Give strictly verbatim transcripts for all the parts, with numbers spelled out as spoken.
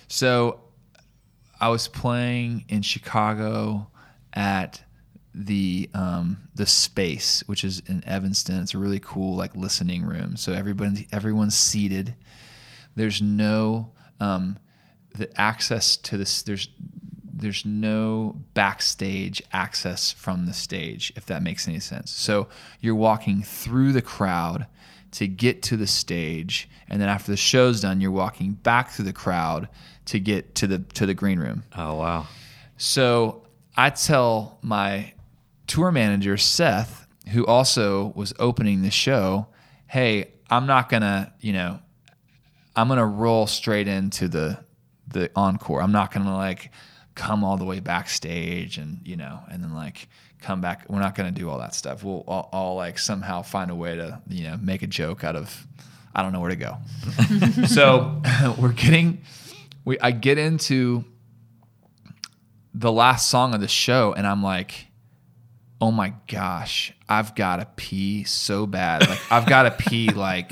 So I was playing in Chicago at the um, the Space, which is in Evanston. It's a really cool like listening room. So everybody everyone's seated. There's no um, the access to this. There's there's no backstage access from the stage, if that makes any sense. So you're walking through the crowd to get to the stage, and then after the show's done, you're walking back through the crowd to get to the to the green room. Oh wow! So I tell my tour manager Seth, who also was opening the show, "Hey, I'm not gonna, you know, I'm gonna roll straight into the the encore. I'm not gonna like come all the way backstage and you know, and then like come back. We're not gonna do all that stuff. We'll I'll, I'll like somehow find a way to you know make a joke out of I don't know where to go." So we're getting. We, I get into the last song of the show, and I'm like, oh my gosh, I've got to pee so bad. Like, I've got to pee like,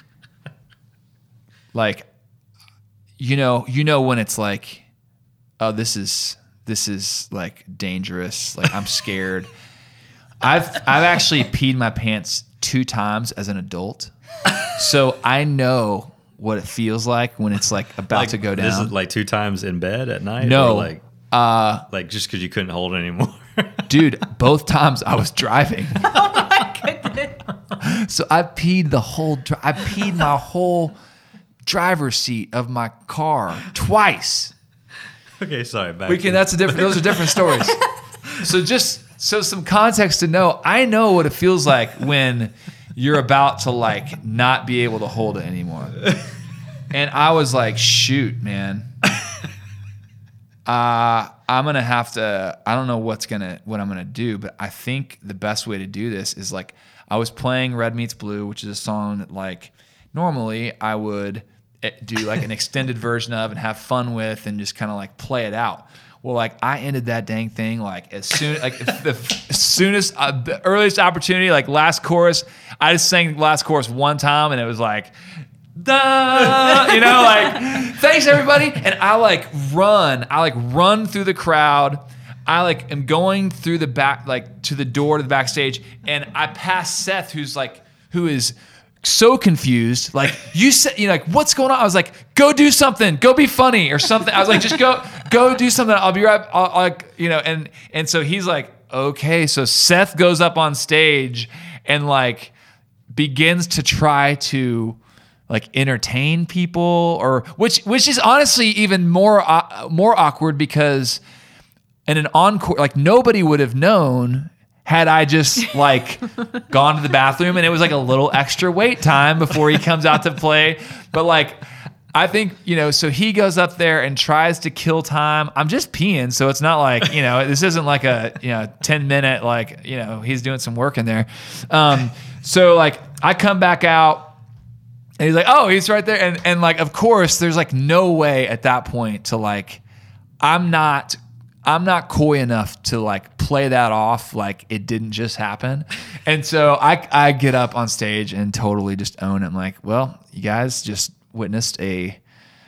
like, you know, you know when it's like, oh, this is, this is like dangerous. Like, I'm scared. I've, I've actually peed my pants two times as an adult. So I know what it feels like when it's like about like, to go down. This is like two times in bed at night? No. Or like, uh, like just because you couldn't hold it anymore? Dude, both times I was driving. Oh my goodness. So I peed the whole, dri- I peed my whole driver's seat of my car twice. Okay, sorry. Back We can, to- that's a different, those are different stories. So just, so some context to know, I know what it feels like when you're about to like not be able to hold it anymore. And I was like, shoot, man. Uh, I'm going to have to, I don't know what's going to, what I'm going to do, but I think the best way to do this is like, I was playing Red Meets Blue, which is a song that like normally I would do like an extended version of and have fun with and just kind of like play it out. Well, like I ended that dang thing like as soon like the soonest uh, the earliest opportunity, like last chorus. I just sang the last chorus one time and it was like, duh, you know, like thanks everybody. And I like run, I like run through the crowd. I like am going through the back, like to the door to the backstage, and I pass Seth, who's like, who is so confused. Like you said, you know, like what's going on? I was like, go do something, go be funny or something. I was like, just go, go do something. I'll be right. I'll, like, you know, and and so he's like, okay. So Seth goes up on stage and like begins to try to like entertain people, or which which is honestly even more uh, more awkward because in an encore, like nobody would have known. Had I just like gone to the bathroom and it was like a little extra wait time before he comes out to play. But like, I think, you know, so he goes up there and tries to kill time. I'm just peeing. So it's not like, you know, this isn't like a, you know, ten minute, like, you know, he's doing some work in there. Um, so like I come back out and he's like, oh, he's right there. And, and like, of course there's like no way at that point to like, I'm not I'm not coy enough to like play that off like it didn't just happen. And so I I get up on stage and totally just own it. I'm like, well, you guys just witnessed a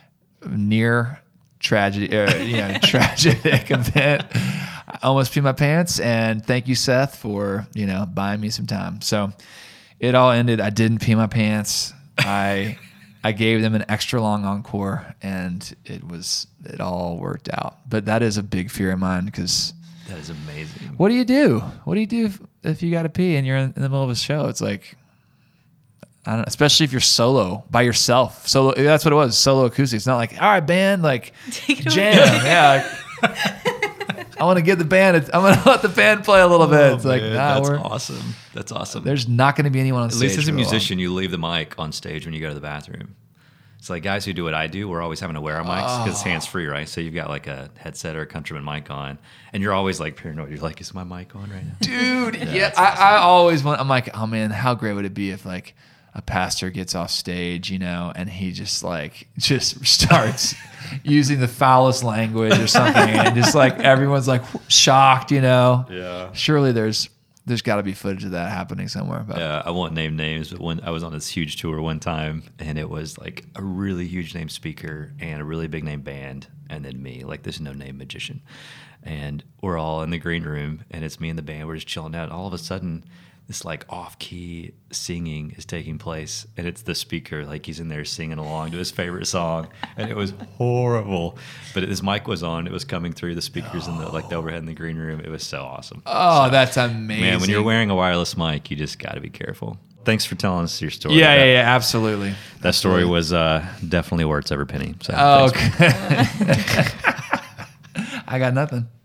near tragedy, or, you know, tragic event. I almost peed my pants, and thank you, Seth, for, you know, buying me some time. So it all ended. I didn't pee my pants. I I gave them an extra long encore, and it was it all worked out. But that is a big fear of mine because that is amazing. What do you do? What do you do if, if you got to pee and you're in, in the middle of a show? It's like, I don't know, especially if you're solo by yourself. Solo, that's what it was. Solo acoustic. It's not like, all right, band, like jam. Yeah. Like, I want to give the band. A, I'm going to let the band play a little bit. Oh, it's like, man, nah, that's we're, awesome. That's awesome. There's not going to be anyone on At stage. least as a for musician, long. you leave the mic on stage when you go to the bathroom. It's like guys who do what I do, we're always having to wear our mics because it's hands-free, right? So you've got like a headset or a Countryman mic on, and you're always like paranoid. You're like, is my mic on right now? Dude, yeah. yeah I, awesome. I always want, I'm like, oh man, how great would it be if like a pastor gets off stage, you know, and he just like, just starts using the foulest language or something, and just like everyone's like shocked, you know? Yeah. Surely there's, There's got to be footage of that happening somewhere. But Yeah, I won't name names, but when I was on this huge tour one time, and it was like a really huge name speaker and a really big name band, and then me, like this no name magician, and we're all in the green room, and it's me and the band. We're just chilling out. And all of a sudden, this like off key singing is taking place, and it's the speaker, like he's in there singing along to his favorite song, and it was horrible. But his mic was on; it was coming through the speakers in the like the overhead in the green room. It was so awesome. oh, So, that's amazing. man, when you're wearing a wireless mic, you just got to be careful. Thanks for telling us your story. yeah, that, yeah, yeah, absolutely. That story was uh, definitely worth every penny. So Oh, thanks. okay. I got nothing.